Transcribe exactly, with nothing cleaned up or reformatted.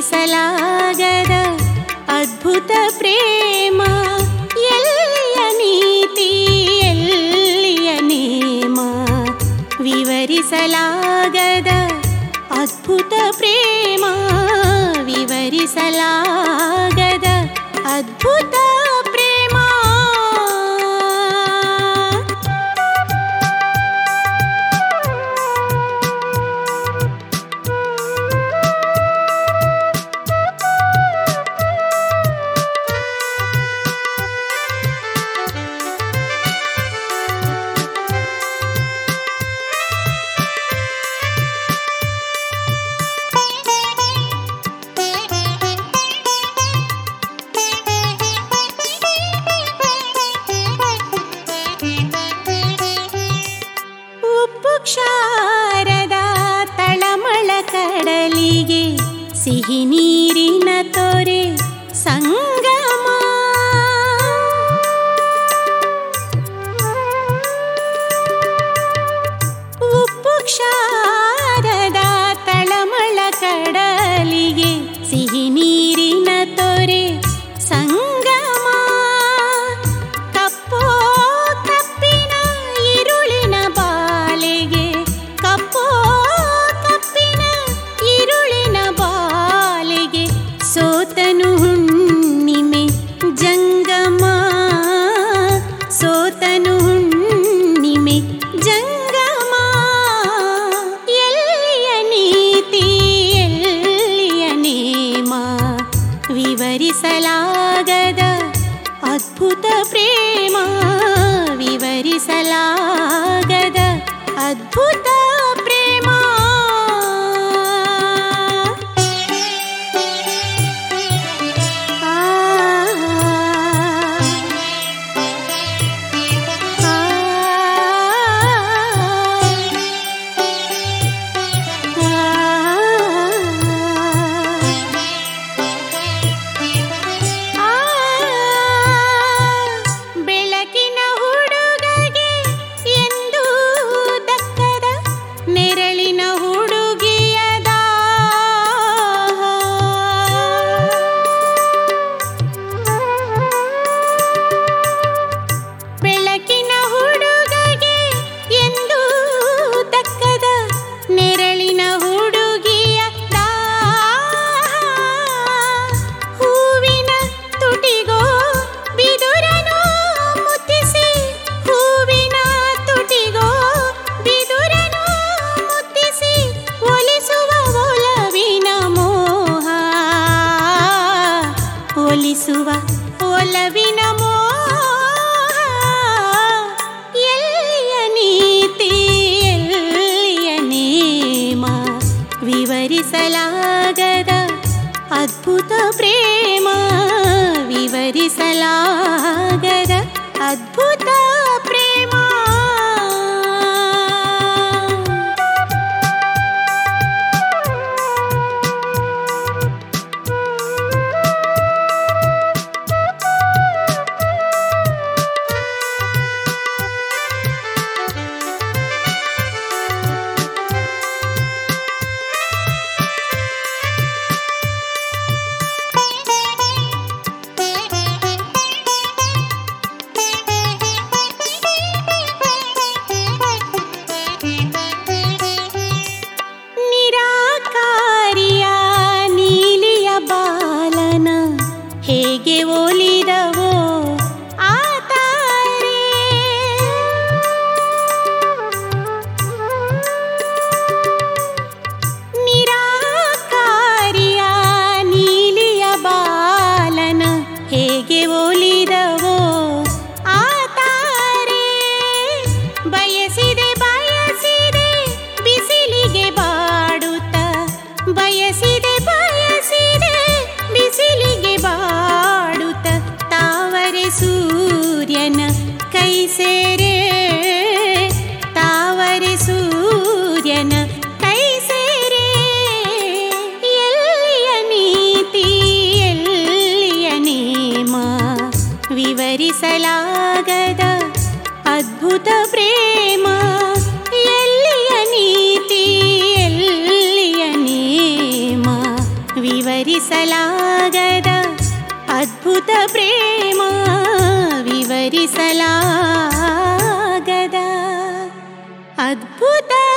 ವಿವರಿಸಲಾಗದ ಅದ್ಭುತ ಪ್ರೇಮ. ಎಲ್ಲಿಯ ನೀತಿ ಎಲ್ಲಿಯ ನೇಮ, ವಿವರಿಸಲಾಗದ ಅದ್ಭುತ ಪ್ರೇಮ, ವಿವರಿಸಲಾಗದ ಅದ್ಭುತ ಪ್ರೇಮ. ಕ್ಷಾರದ ತಳಮಳ ಕಡಲಿಗೆ ಸಿಹಿ ನೀರಿನ ತೊರೆ ಸಂಗಮ. ಉಪ್ಪು ಕ್ಷಾರದ ತಳಮಳ ಕಡಲಿಗೆ ಸಿಹಿ ನೀರಿನ ತೊರೆ ಸಂಗಮ. ಕಪ್ಪೋ ಕಪ್ಪಿನ ಇರುಳಿನ ಬಾಲೆಗೆ, ಕಪ್ಪೋ ಕಪ್ಪಿನ ಇರುಳಿನ ಬಾಲೆಗೆ ಸೋತನು ಹುಣ್ಣಿಮೆ ಜಂಗಮ, ಸೋತನು ಹುಣ್ಣಿಮೆ ಜಂಗಮ. ಎಲ್ಲಿಯ ನೀತಿ ಎಲ್ಲಿಯ ನೇಮ, ವಿವರಿಸಲಾಗದ ಅದ್ಭುತ ಪ್ರೇಮ, ವಿವರಿಸಲಾಗದ ಅದ್ಭುತ ಪ್ರೇಮ. ಆ ಬೆಳಕಿನ ಹುಡುಗಗೆ ಎಂದು ದಕ್ಕದ ನೆರಳಿನ ಹುಡುಗಿಯದ, ಬೆಳಕಿನ ಹುಡುಗಗೆ ಎಂದು ದಕ್ಕದ ನೆರಳಿನ ಹುಡುಗಿಯ ಹೂವಿನ ತುಟಿಗೋ ಬಿದುರನು ಮುತ್ತಿಸಿ, ಹೂವಿನ ತುಟಿಗೋ ಬಿದುರನು ಮುತ್ತಿಸಿ ಒಲಿಸುವ ಒಲವಿನ ಮೋಹ, ಒಲಿಸುವ ಒಲವಿನ ಮೋಹ. ಎಲ್ಲಿಯ ನೀತಿ ಎಲ್ಲಿಯ ನೇಮ, ವಿವರಿಸಲಾಗದ ಅದ್ಭುತ ಪ್ರೇಮ, ವಿವರಿಸಲಾಗದ ಅದ್ಭುತ ಪ್ರೇಮ. ನಿರಾಕಾರಿಯ ನೀಲಿಯ ಬಾಲನ ಹೇಗೆ ಒಲಿದವೋ ಆ ತಾರೆ, ನಿರಾಕಾರಿಯ ನೀಲಿಯ ಬಾಲನ ಹೇಗೆ ಒಲಿದವೋ ಆ ತಾರೆ. ಬಯಸಿದೆ ಬಯಸಿದೆ ಬಿಸಿಲಿಗೆ ಬಾಡುತ್ತ, ಬಯಸಿದೆ ಬಯಸಿದೆ ಬಿಸಿಲಿಗೆ ಬಾಡುತ್ತ ತಾವರೆ ಸೂರ್ಯನ ಕೈ ಸೇರೆ, ತಾವರೆ ಸೂರ್ಯನ ಕೈ ಸೇರೆ. ಎಲ್ಲಿಯ ನೀತಿ ಎಲ್ಲಿಯ ನೇಮ, ವಿವರಿಸಲಾಗದ ಅದ್ಭುತ ಪ್ರೇಮ. ಎಲ್ಲಿಯ ನೀತಿ ಎಲ್ಲಿಯ ನೇಮ, ವಿವರಿಸಲಾಗದ ವಿವರಿಸಲಾಗದ ಅದ್ಭುತ ಪ್ರೇಮ ವಿವರಿಸಲಾಗದ ಅದ್ಭುತ